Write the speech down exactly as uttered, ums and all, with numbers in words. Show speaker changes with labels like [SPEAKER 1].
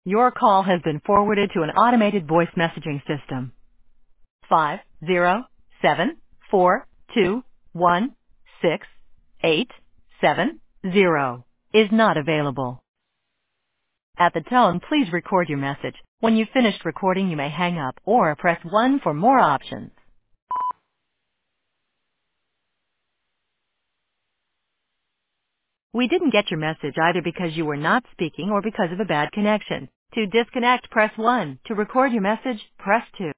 [SPEAKER 1] Your call has been forwarded to an automated voice messaging system. Five zero seven four two one six eight seven zero is not available. At the tone, please record your message. When you've finished recording, you may hang up or press one for more options. We didn't get your message either because you were not speaking or because of a bad connection. To disconnect, press one. To record your message, press two.